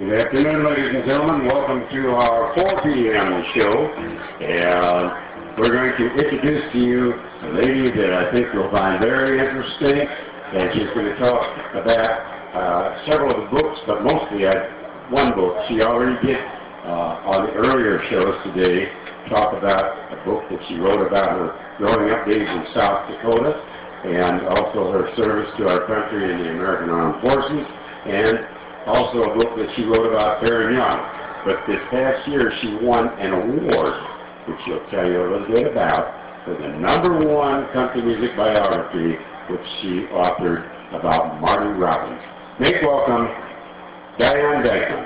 Good afternoon, ladies and gentlemen. Welcome to our 4 p.m. show. And we're going to introduce to you a lady that I think you'll find very interesting. And she's going to talk about several of the books, but mostly one book. She already did on the earlier shows today talk about a book that she wrote about her growing up days in South Dakota, and also her service to our country in the American Armed Forces, and also a book that she wrote about Farron Young. But this past year she won an award, which she'll tell you a little bit about, for the #1 country music biography, which she authored about Marty Robbins. Make welcome Diane Dykeman.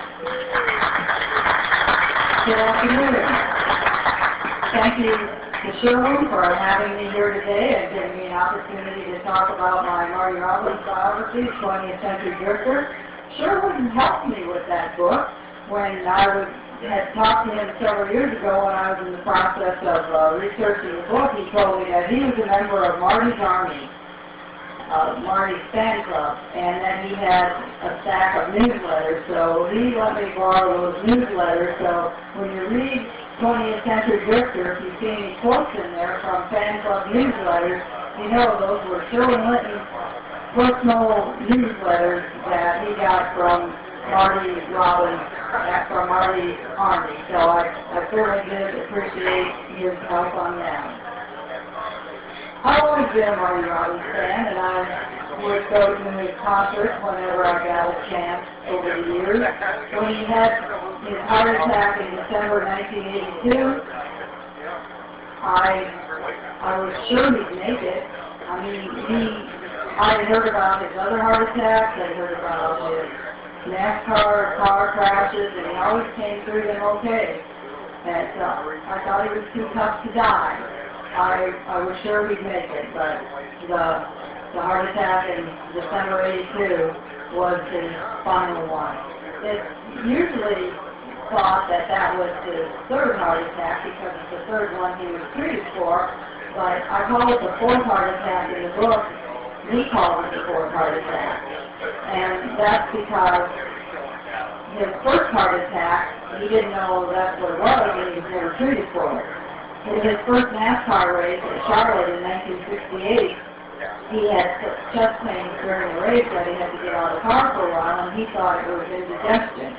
Good afternoon. Thank you to Sherwin for having me here today and giving me an opportunity to talk about my Marty Robbins biography, 20th Century Drifter. Sherwin helped me with that book when I had talked to him several years ago when I was in the process of researching the book. He told me that he was a member of Marty's Army, Marty's fan club, and that he had a stack of newsletters, so he let me borrow those newsletters. So when you read 20th Century Drifter, if you see any quotes in there from fan club newsletters, you know those were Sherwin Linton's personal newsletters that he got from Marty Robbins, from Marty's Army. So I certainly did appreciate his help on that. I've always been a Marty Robbins fan, and I would go to his concerts whenever I got a chance over the years. When he had his heart attack in December 1982, I was sure he'd make it. I mean, I had heard about his other heart attacks, I had heard about his NASCAR car crashes, and he always came through them okay. And I thought he was too tough to die. I was sure he'd make it, but the heart attack in December 82 was his final one. It's usually thought that that was his third heart attack because it's the third one he was treated for, but I call it the fourth heart attack in the book. He called it the fourth heart attack. And that's because his first heart attack, he didn't know that's what it was, and he was never treated for it. In his first NASCAR race at Charlotte in 1968, he had chest pains during the race that he had to get out of the car for a while, and he thought it was indigestion.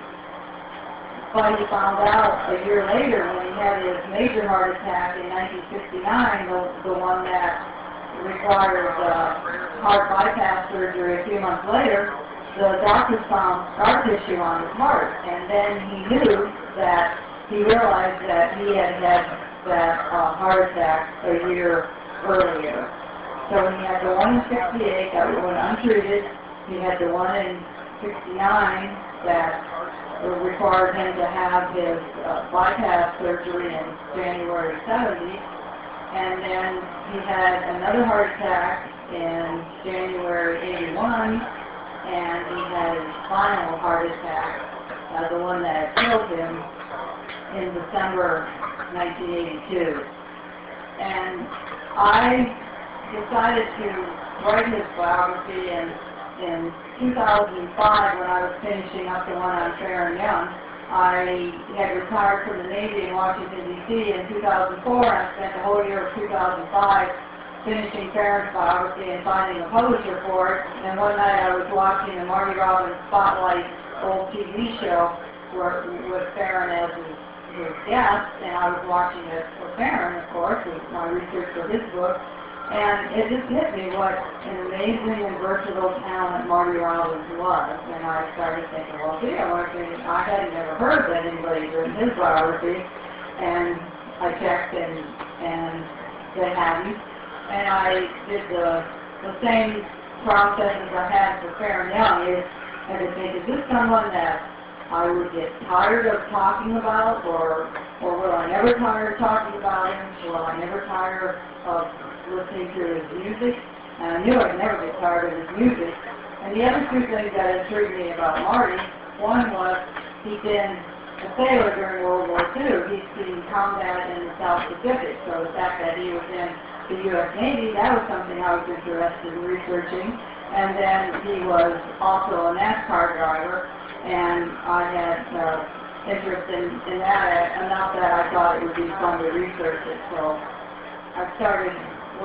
But he found out a year later when he had his major heart attack in 1969, the one that required heart bypass surgery a few months later, the doctors found scar tissue on his heart, and then he knew that he realized that he had had that heart attack a year earlier. So he had the one in 68 that went untreated. He had the one in 69 that required him to have his bypass surgery in January 70. And then he had another heart attack in January 81, and he had his final heart attack, the one that killed him, in December 1982. And I decided to write his biography in 2005 when I was finishing up the one on Farron Young. I had retired from the Navy in Washington, D.C. in 2004, and I spent the whole year of 2005 finishing Farron's biography and finding a publisher for it. And one night I was watching the Marty Robbins Spotlight old TV show with Farron as his guest, and I was watching it for Farron, of course, with my research for his book. And it just hit me what an amazing and versatile talent Marty Robbins was. And I started thinking, well, gee, I hadn't never heard that anybody had written his biography. And I checked, and they hadn't. And I did the same process as I had for Farron Young. I had to think, is this someone that I would get tired of talking about, or will I never tire of talking about him? Will I never tire of listening to his music? And I knew I'd never get tired of his music. And the other two things that intrigued me about Marty, one was he'd been a sailor during World War II. He'd seen combat in the South Pacific, so the fact that he was in the U.S. Navy, that was something I was interested in researching. And then he was also a NASCAR driver, and I had interest in that enough that I thought it would be fun to research it. So I started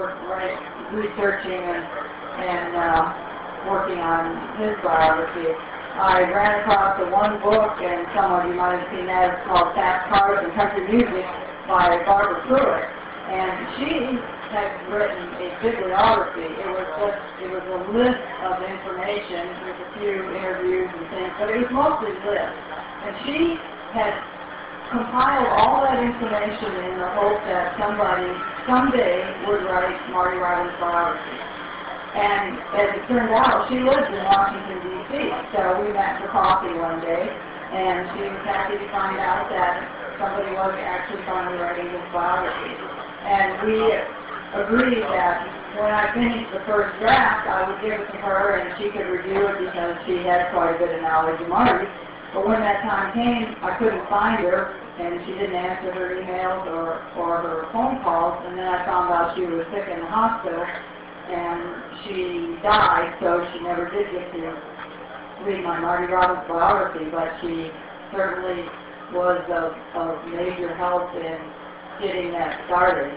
researching and working on his biography. I ran across the one book, and some of you might have seen that. It's called Fast Cars and Country Music by Barbara Pruitt. And she had written a bibliography. It was a list of information with a few interviews and things, but it was mostly lists. And she had compiled all that information in the hope that somebody someday would write Marty Robbins' biography. And as it turned out, she lived in Washington, D.C., so we met for coffee one day, and she was happy to find out that somebody was actually finally writing his biography. And we agreed that when I finished the first draft, I would give it to her and she could review it because she had quite a bit of knowledge of Marty. But when that time came, I couldn't find her, and she didn't answer her emails or her phone calls, and then I found out she was sick in the hospital, and she died, so she never did get to read my Marty Robbins biography, but she certainly was of major help in getting that started.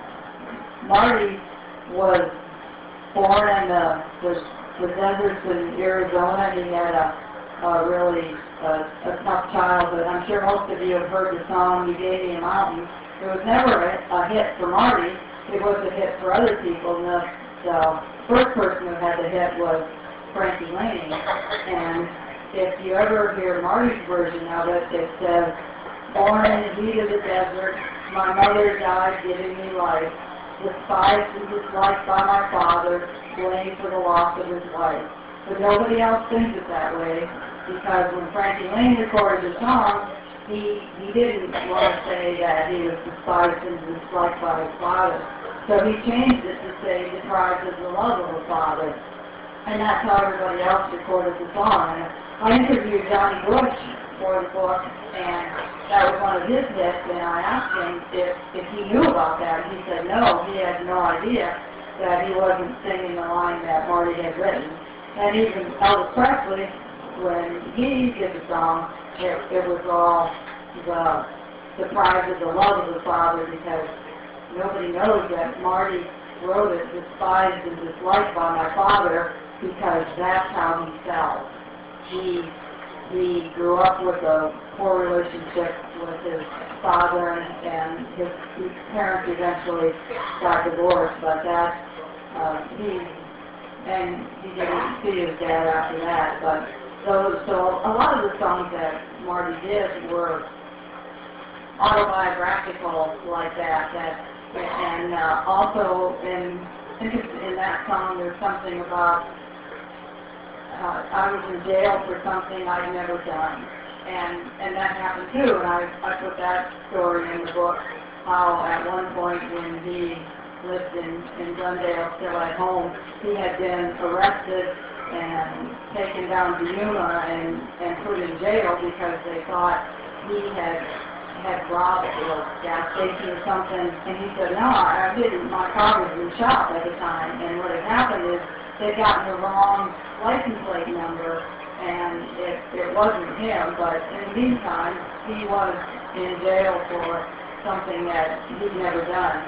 Marty was born in the deserts in Arizona. He had a really tough childhood. I'm sure most of you have heard the song, "You Gave Me a Mountain." It was never a hit for Marty. It was a hit for other people. And the first person who had the hit was Frankie Laney. And if you ever hear Marty's version of it, it says, "Born in the heat of the desert, my mother died giving me life. Despised and disliked by my father, blamed for the loss of his wife." But nobody else thinks it that way, because when Frankie Lane recorded the song, he didn't want to say that he was despised and disliked by his father. So he changed it to say deprived of the love of a father. And that's how everybody else recorded the song. And I interviewed Johnny Bush for the book, and that was one of his hits, and I asked him if he knew about that, and he said no, he had no idea that he wasn't singing the line that Marty had written. And even Elvis Presley, when he did the song, it was all the deprived of the love of the father, because nobody knows that Marty wrote it, despised and disliked by my father, because that's how he felt. He grew up with a poor relationship with his father, and his parents eventually got divorced, but he didn't see his dad after that. But so a lot of the songs that Marty did were autobiographical like that, and also in that song there's something about I was in jail for something I'd never done, and that happened too, and I put that story in the book, how at one point when he lived in Glendale, still at home, he had been arrested and taken down to Yuma and put in jail because they thought he had robbed a gas station or something, and he said, no, I didn't, my car was in shop at the time, and what had happened is they'd gotten the wrong license plate number, and it wasn't him, but in the meantime, he was in jail for something that he'd never done.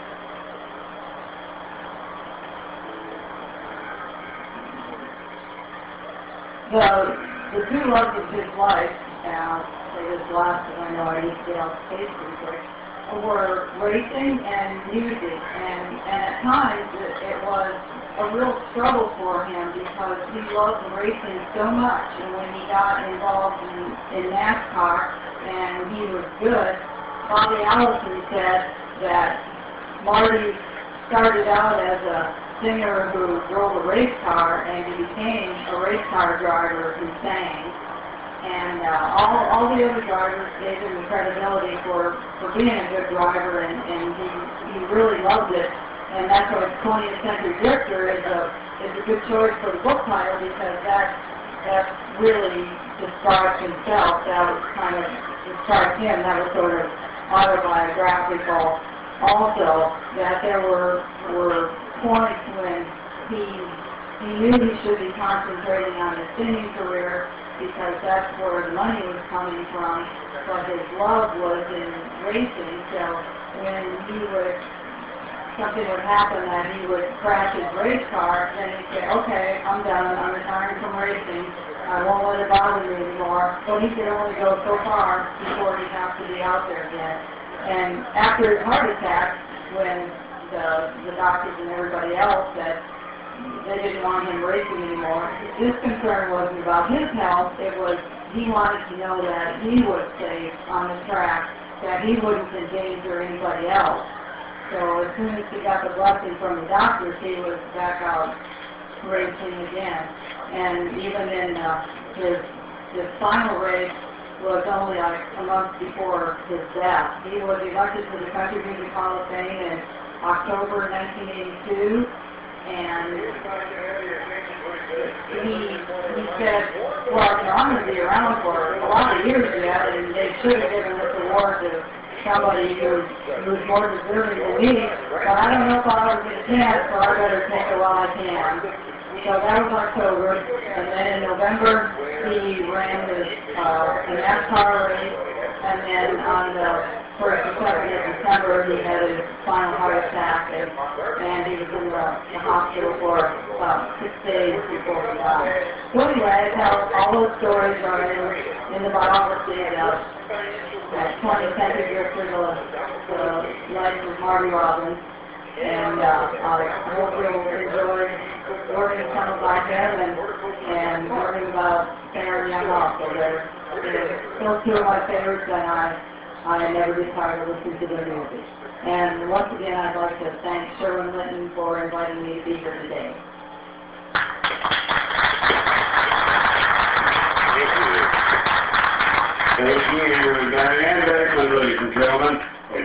The two loves of his life, say this last because I know I need to get off the stage pretty quick, were racing and music, and at times it was a real struggle for him because he loved racing so much, and when he got involved in NASCAR and he was good, Bobby Allison said that Marty started out as a singer who drove a race car, and he became a race car driver who sang. And all the other drivers gave him the credibility for being a good driver, and he really loved it. And that's why 20th Century Drifter is a good choice for the book title, because that really describes himself. That was kind of describes him. That was sort of autobiographical. Also, that there were points when he knew he should be concentrating on his singing career, because that's where the money was coming from, but his love was in racing, so when something would happen that he would crash his race car, then he'd say, okay, I'm done, I'm retiring from racing, I won't let it bother me anymore. But he could only go so far before he'd have to be out there again. And after his heart attack, when the doctors and everybody else said they didn't want him racing anymore, his concern wasn't about his health, it was he wanted to know that he was safe on the track, that he wouldn't endanger anybody else. So as soon as he got the blessing from the doctors, he was back out racing again. And even in his final race was only like a month before his death. He was elected to the Country Music Hall of Fame in October 1982, and he said, well, I'm going to be around for a lot of years yet, and they should have given this award to somebody who's more deserving than me, but I don't know if I'll ever get a chance, so I better take it while I can. So that was October, and then in November he ran a NASCAR race, and then on the 1st or 2nd of December he had his final heart attack, and he was in the hospital for about 6 days before he died. So anyway, I tell all those stories are in the biography of 20th Century Drifter, the life of Marty Robbins, and I hope you'll enjoy learning some about him and learning about Sarah Young also. They're still two of my favorites, and I never get tired of listening to their music. And once again, I'd like to thank Sherwin Linton for inviting me to be here today. Thank you.